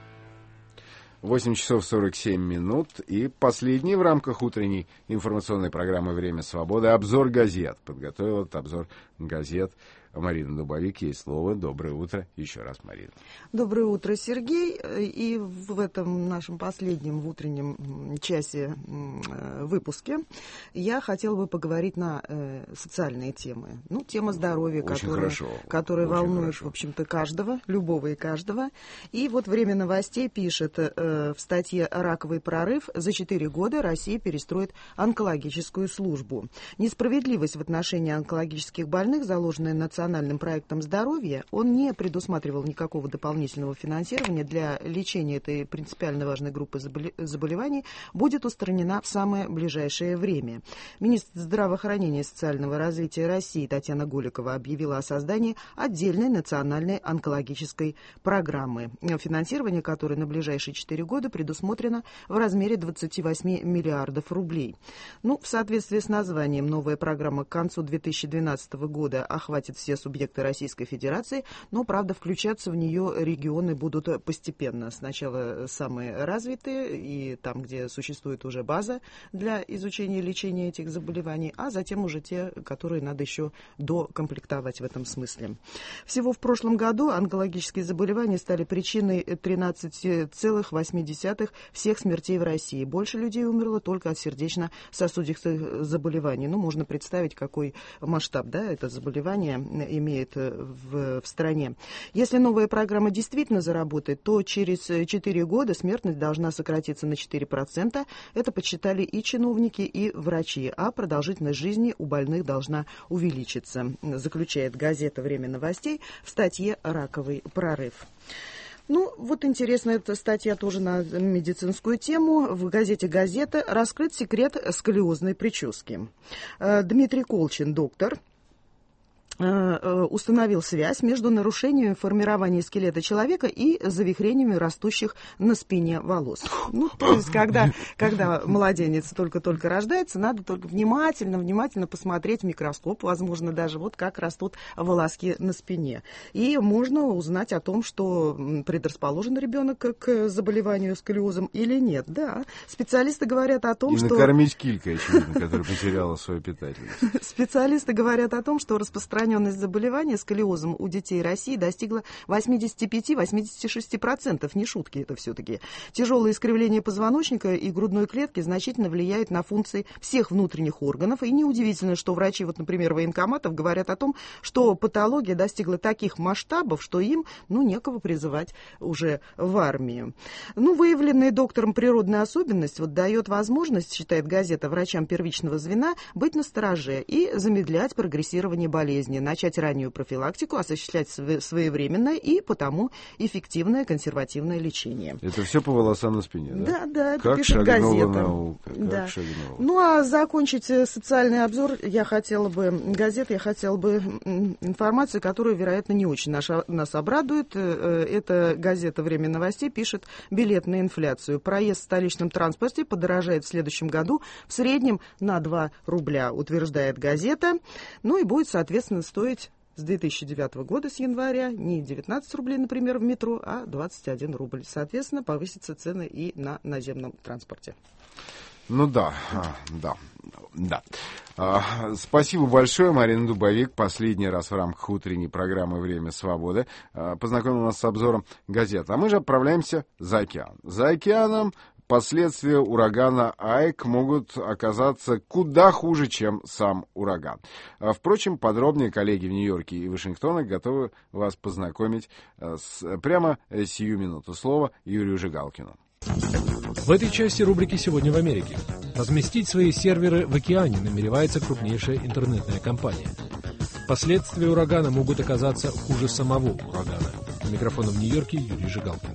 8 часов 47 минут. И последний в рамках утренней информационной программы «Время свободы» обзор газет. Подготовил этот обзор газет Марина Дубовик. Ей слово. Доброе утро. Еще раз, Марина. Доброе утро, Сергей. И в этом нашем последнем в утреннем часе выпуске я хотела бы поговорить на социальные темы. Ну, тема здоровья, которая волнует, в общем-то, каждого, любого и каждого. И вот «Время новостей» пишет в статье «Раковый прорыв». За 4 года Россия перестроит онкологическую службу. Несправедливость в отношении онкологических больных, заложенная национальным проектом здоровья, он не предусматривал никакого дополнительного финансирования для лечения этой принципиально важной группы заболеваний, будет устранена в самое ближайшее время. Министр здравоохранения и социального развития России Татьяна Голикова объявила о создании отдельной национальной онкологической программы, финансирование которой на ближайшие 4 года предусмотрено в размере 28 миллиардов рублей. Ну, в соответствии с названием, новая программа к концу 2012 года охватит все субъекты Российской Федерации, но, правда, включаться в нее регионы будут постепенно. Сначала самые развитые и там, где существует уже база для изучения и лечения этих заболеваний, а затем уже те, которые надо еще докомплектовать в этом смысле. Всего в прошлом году онкологические заболевания стали причиной 13,8 всех смертей в России. Больше людей умерло только от сердечно-сосудистых заболеваний. Ну, можно представить, какой масштаб, да, это заболевание имеет в стране. Если новая программа действительно заработает, то через 4 года смертность должна сократиться на 4%. Это подсчитали и чиновники, и врачи. А продолжительность жизни у больных должна увеличиться, заключает газета «Время новостей» в статье «Раковый прорыв». Ну, вот интересно, эта статья тоже на медицинскую тему. В газете «Газета» раскрыт секрет сколиозной прически. Дмитрий Колчин, доктор, установил связь между нарушением формирования скелета человека и завихрениями растущих на спине волос. Ну, то есть, когда младенец только-только рождается, надо только внимательно посмотреть в микроскоп, возможно, даже вот как растут волоски на спине. И можно узнать о том, что предрасположен ребенок к заболеванию сколиозом или нет. Да, специалисты говорят о том, что... И накормить килькой, очевидно, которая потеряла свою питательность. Специалисты говорят о том, что распространенность заболевания сколиозом у детей России достигла 85-86%. Не шутки это все-таки. Тяжелое искривление позвоночника и грудной клетки значительно влияют на функции всех внутренних органов. И неудивительно, что врачи, вот, например, военкоматов, говорят о том, что патология достигла таких масштабов, что им, некого призывать уже в армию. Выявленная доктором природная особенность дает возможность, считает газета, врачам первичного звена быть настороже и замедлять прогрессирование болезни, начать раннюю профилактику, осуществлять своевременное и потому эффективное консервативное лечение. Это все по волосам на спине, да? Да, это как пишет газета. Наука, да. А закончить социальный обзор я хотела бы информацию, которая, вероятно, не очень нас обрадует. Эта газета «Время новостей» пишет: билет на инфляцию. Проезд в столичном транспорте подорожает в следующем году в среднем на 2 рубля, утверждает газета. И будет, соответственно, стоить с 2009 года, с января, не 19 рублей, например, в метро, а 21 рубль. Соответственно, повысятся цены и на наземном транспорте. Да. Спасибо большое, Марина Дубовик. Последний раз в рамках утренней программы «Время свободы» познакомила нас с обзором газет. А мы же отправляемся за океан. За океаном последствия урагана Айк могут оказаться куда хуже, чем сам ураган. Впрочем, подробнее коллеги в Нью-Йорке и Вашингтоне готовы вас познакомить прямо сию минуту. Слово Юрию Жигалкину. В этой части рубрики «Сегодня в Америке». Разместить свои серверы в океане намеревается крупнейшая интернетная компания. Последствия урагана могут оказаться хуже самого урагана. У микрофона в Нью-Йорке Юрий Жигалкин.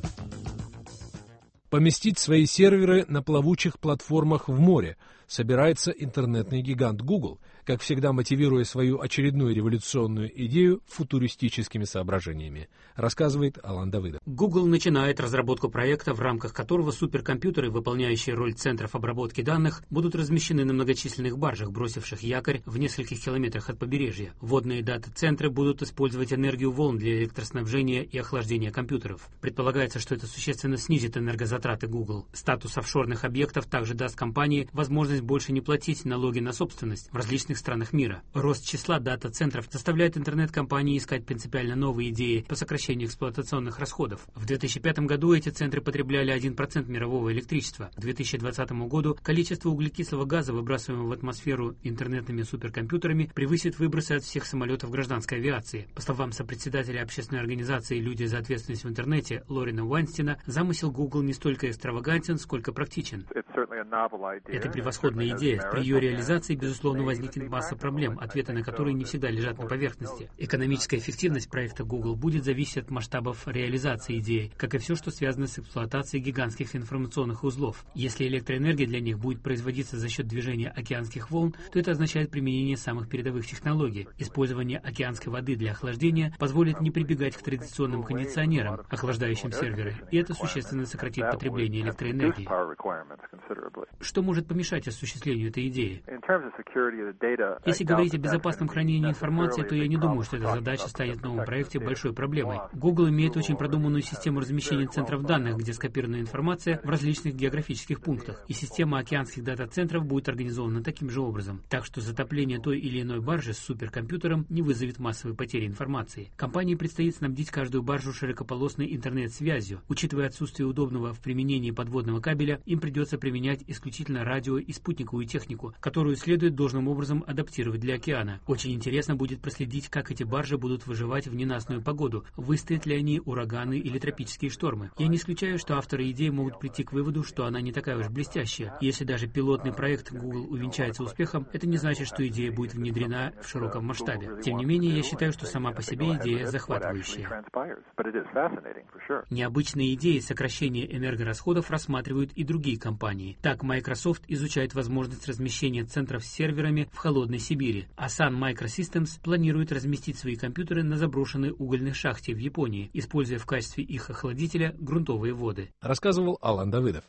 Поместить свои серверы на плавучих платформах в море собирается интернетный гигант Google, как всегда мотивируя свою очередную революционную идею футуристическими соображениями, рассказывает Алан Давыдов. Google начинает разработку проекта, в рамках которого суперкомпьютеры, выполняющие роль центров обработки данных, будут размещены на многочисленных баржах, бросивших якорь в нескольких километрах от побережья. Водные дата-центры будут использовать энергию волн для электроснабжения и охлаждения компьютеров. Предполагается, что это существенно снизит энергозатраты Google. Статус офшорных объектов также даст компании возможность больше не платить налоги на собственность в различных странах мира. Рост числа дата-центров заставляет интернет-компании искать принципиально новые идеи по сокращению эксплуатационных расходов. В 2005 году эти центры потребляли 1% мирового электричества. К 2020 году количество углекислого газа, выбрасываемого в атмосферу интернетными суперкомпьютерами, превысит выбросы от всех самолетов гражданской авиации. По словам сопредседателя общественной организации «Люди за ответственность в интернете» Лорина Уайнстина, замысел Google не столько экстравагантен, сколько практичен. Это превосходная идея. При ее реализации, безусловно, возникнет масса проблем, ответы на которые не всегда лежат на поверхности. Экономическая эффективность проекта Google будет зависеть от масштабов реализации идеи, как и все, что связано с эксплуатацией гигантских информационных узлов. Если электроэнергия для них будет производиться за счет движения океанских волн, то это означает применение самых передовых технологий. Использование океанской воды для охлаждения позволит не прибегать к традиционным кондиционерам, охлаждающим серверы, и это существенно сократит потребление электроэнергии. Что может помешать осуществлению этой идеи? Если говорить о безопасном хранении информации, то я не думаю, что эта задача станет в новом проекте большой проблемой. Google имеет очень продуманную систему размещения центров данных, где скопирована информация в различных географических пунктах, и система океанских дата-центров будет организована таким же образом. Так что затопление той или иной баржи с суперкомпьютером не вызовет массовой потери информации. Компании предстоит снабдить каждую баржу широкополосной интернет-связью. Учитывая отсутствие удобного в применении подводного кабеля, им придется применять исключительно радио и спутниковую технику, которую следует должным образом адаптировать для океана. Очень интересно будет проследить, как эти баржи будут выживать в ненастную погоду, выстоят ли они ураганы или тропические штормы. Я не исключаю, что авторы идеи могут прийти к выводу, что она не такая уж блестящая. Если даже пилотный проект Google увенчается успехом, это не значит, что идея будет внедрена в широком масштабе. Тем не менее, я считаю, что сама по себе идея захватывающая. Необычные идеи сокращения энергорасходов рассматривают и другие компании. Так, Microsoft изучает возможность размещения центров с серверами в холодной Сибири, а Sun Microsystems планирует разместить свои компьютеры на заброшенной угольной шахте в Японии, используя в качестве их охладителя грунтовые воды. Рассказывал Алан Давыдов.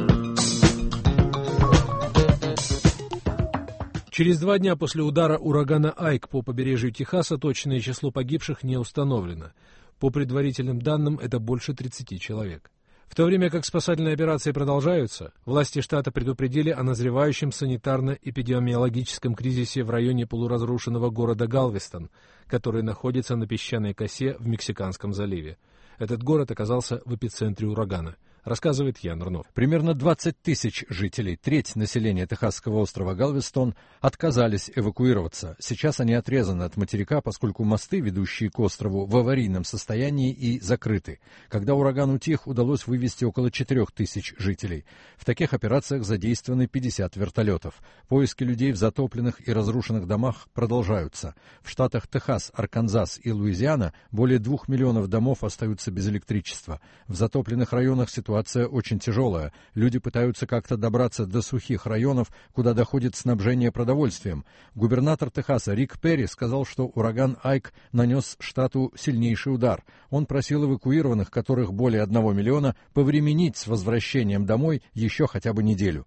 Через 2 дня после удара урагана Айк по побережью Техаса точное число погибших не установлено. По предварительным данным, это больше 30 человек. В то время как спасательные операции продолжаются, власти штата предупредили о назревающем санитарно-эпидемиологическом кризисе в районе полуразрушенного города Галвестон, который находится на песчаной косе в Мексиканском заливе. Этот город оказался в эпицентре урагана. Рассказывает Ян Рнов. Примерно 20 тысяч жителей, треть населения техасского острова Галвестон, отказались эвакуироваться. Сейчас они отрезаны от материка, поскольку мосты, ведущие к острову, в аварийном состоянии и закрыты. Когда ураган утих, удалось вывести около 4 тысяч жителей. В таких операциях задействованы 50 вертолетов. Поиски людей в затопленных и разрушенных домах продолжаются. В штатах Техас, Арканзас и Луизиана более 2 миллионов домов остаются без электричества. В затопленных районах ситуация очень тяжелая. Люди пытаются как-то добраться до сухих районов, куда доходит снабжение продовольствием. Губернатор Техаса Рик Перри сказал, что ураган Айк нанес штату сильнейший удар. Он просил эвакуированных, которых более 1 миллиона, повременить с возвращением домой еще хотя бы неделю.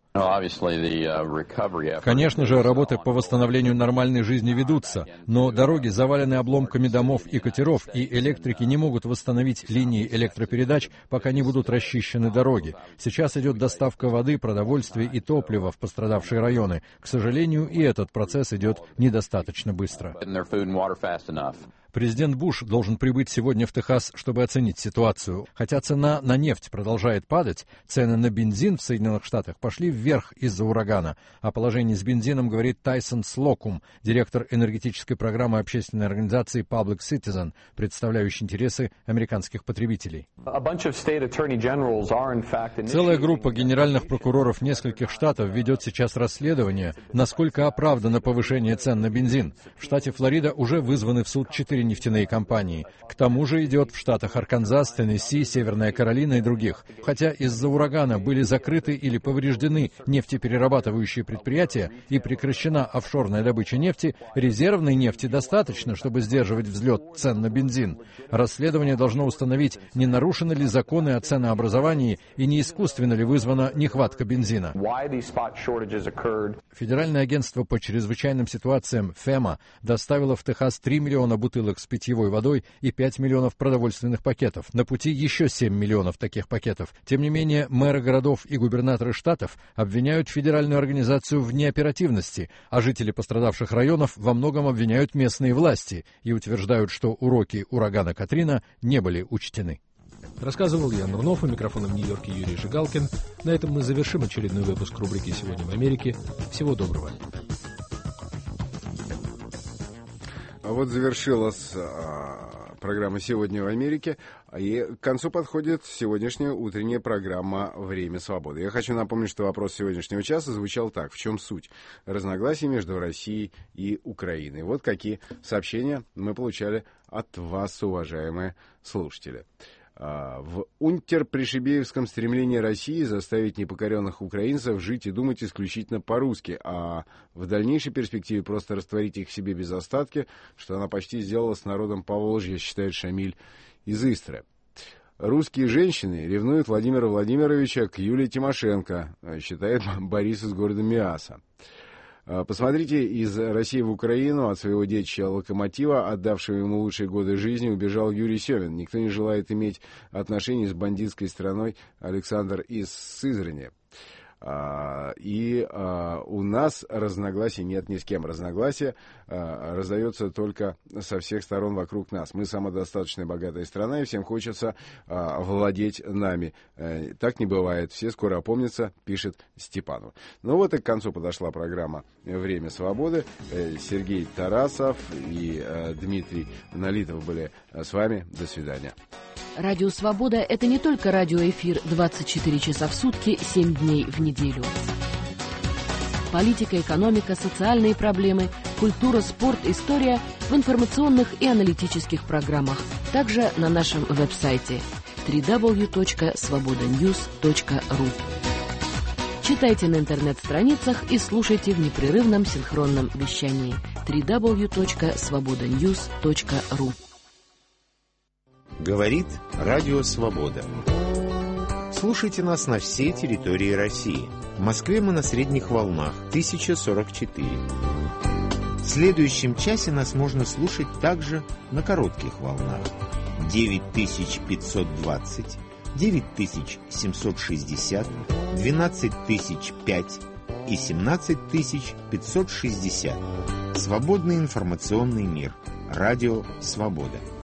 Конечно же, работы по восстановлению нормальной жизни ведутся, но дороги завалены обломками домов и катеров, и электрики не могут восстановить линии электропередач, пока не будут расчищены дороги. Сейчас идет доставка воды, продовольствия и топлива в пострадавшие районы. К сожалению, и этот процесс идет недостаточно быстро. Президент Буш должен прибыть сегодня в Техас, чтобы оценить ситуацию. Хотя цена на нефть продолжает падать, цены на бензин в Соединенных Штатах пошли вверх из-за урагана. О положении с бензином говорит Тайсон Слокум, директор энергетической программы общественной организации Public Citizen, представляющий интересы американских потребителей. Целая группа генеральных прокуроров нескольких штатов ведет сейчас расследование, насколько оправдано повышение цен на бензин. В штате Флорида уже вызваны в суд 4 нефтяные компании. К тому же идет в штатах Арканзас, Теннесси, Северная Каролина и других. Хотя из-за урагана были закрыты или повреждены нефтеперерабатывающие предприятия и прекращена офшорная добыча нефти, резервной нефти достаточно, чтобы сдерживать взлет цен на бензин. Расследование должно установить, не нарушены ли законы о ценообразовании и не искусственно ли вызвана нехватка бензина. Федеральное агентство по чрезвычайным ситуациям ФЕМА доставило в Техас 3 миллиона бутылок с питьевой водой и 5 миллионов продовольственных пакетов. На пути еще 7 миллионов таких пакетов. Тем не менее, мэры городов и губернаторы штатов обвиняют федеральную организацию в неоперативности, а жители пострадавших районов во многом обвиняют местные власти и утверждают, что уроки урагана Катрина не были учтены. Рассказывал Ян Рнов, у микрофона в Нью-Йорке Юрий Жигалкин. На этом мы завершим очередной выпуск рубрики «Сегодня в Америке». Всего доброго. Вот завершилась программа «Сегодня в Америке», и к концу подходит сегодняшняя утренняя программа «Время свободы». Я хочу напомнить, что вопрос сегодняшнего часа звучал так: в чем суть разногласий между Россией и Украиной? Вот какие сообщения мы получали от вас, уважаемые слушатели. В унтерпришибеевском стремлении России заставить непокоренных украинцев жить и думать исключительно по-русски, а в дальнейшей перспективе просто растворить их в себе без остатки, что она почти сделала с народом Поволжья, считает Шамиль из Истры. Русские женщины ревнуют Владимира Владимировича к Юлии Тимошенко, считает Борис из города Миаса. Посмотрите, из России в Украину от своего детища Локомотива, отдавшего ему лучшие годы жизни, убежал Юрий Семин. Никто не желает иметь отношений с бандитской страной. Александр из Сызрани. У нас разногласий нет ни с кем. Разногласия раздаются только со всех сторон вокруг нас. Мы самодостаточная богатая страна, и всем хочется владеть нами. Так не бывает. Все скоро опомнятся, пишет Степанов. Ну вот и к концу подошла программа «Время свободы». Сергей Тарасов и Дмитрий Налитов были с вами. До свидания. Радио «Свобода» — это не только радиоэфир 24 часа в сутки, 7 дней в неделю. Политика, экономика, социальные проблемы, культура, спорт, история в информационных и аналитических программах. Также на нашем веб-сайте www.svobodanews.ru. Читайте на интернет-страницах и слушайте в непрерывном синхронном вещании www.svobodanews.ru. Говорит Радио Свобода. Слушайте нас на всей территории России. В Москве мы на средних волнах 1044. В следующем часе нас можно слушать также на коротких волнах 9520, 9760, 12005 и 17560. Свободный информационный мир. Радио Свобода.